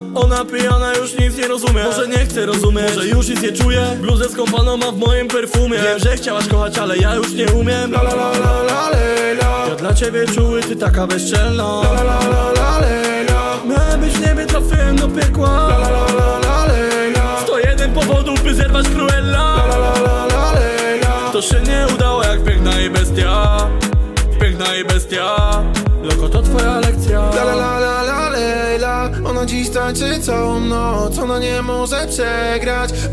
Ona pijana już nic nie rozumie. Może nie chce rozumieć, może już nic nie czuje. Bluzę skąpaną ma w moim perfumie. Wiem, że chciałaś kochać, ale ja już nie umiem. La la la la la la. Ja dla ciebie czuły, ty taka bezczelna. La la la la la la. Miałem być w niebie, trafiłem do piekła. La la la la la la. 101 powodów, by zerwać Cruella. La la la la la la. To się nie udało jak piękna i bestia. Piękna i bestia. Loko, to twoja lekcja. La la la la la la. Ona dziś tańczy całą noc. Ona nie może przegrać.